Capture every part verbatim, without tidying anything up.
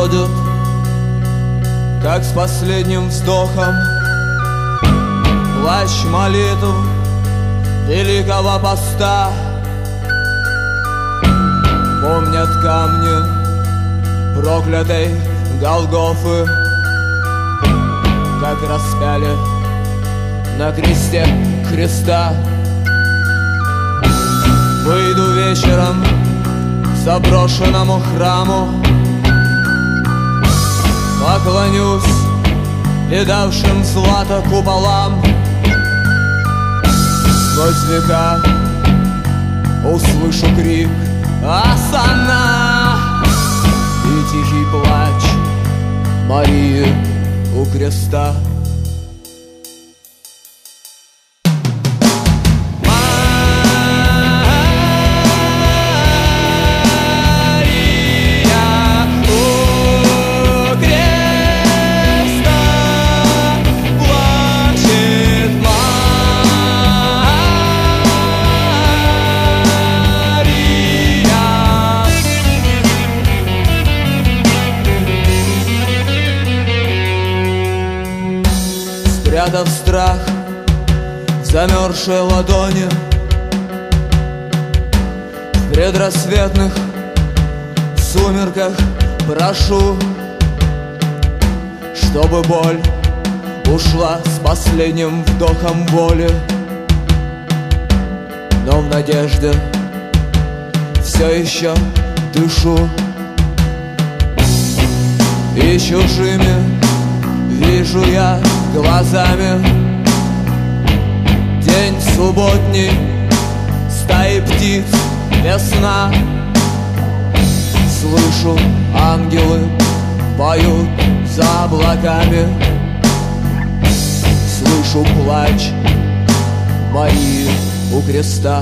уходят, как с последним вздохом плащ молитв великого поста. Помнят камни проклятой Голгофы, как распяли на кресте Христа. Выйду вечером к заброшенному храму, поклонюсь видавшим злато куполам. Сквозь века услышу крик «Осанна!» и тихий плач Марии у креста. Спрятав страх в замерзшей ладони, в предрассветных сумерках прошу, чтобы боль ушла с последним вдохом воли. Но в надежде все еще дышу, и чужими вижу я глазами день субботний, стаи птиц весна. Слышу, ангелы поют за облаками, слышу плач Марии у креста.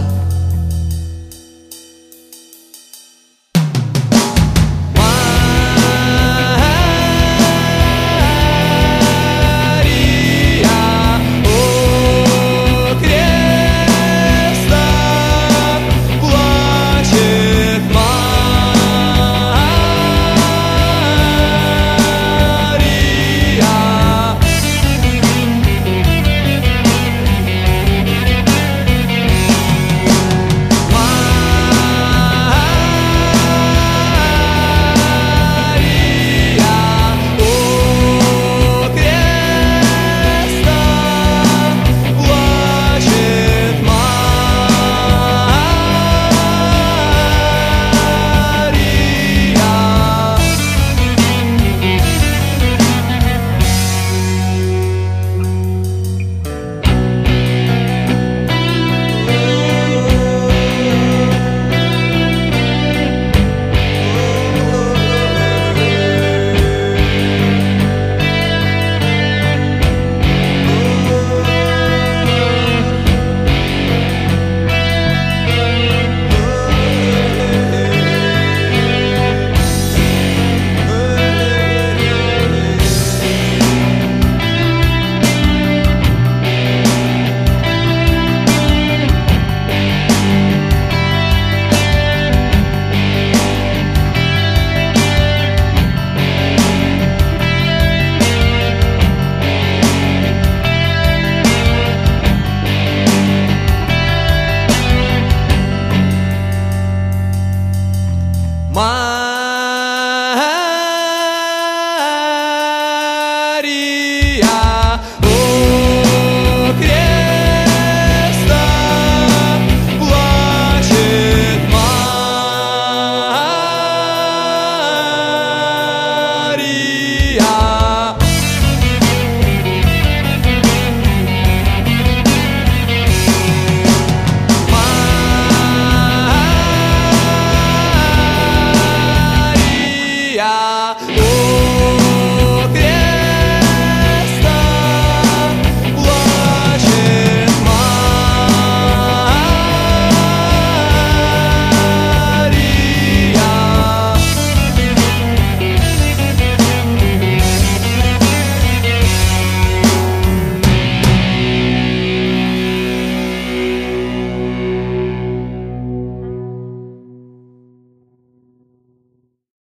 My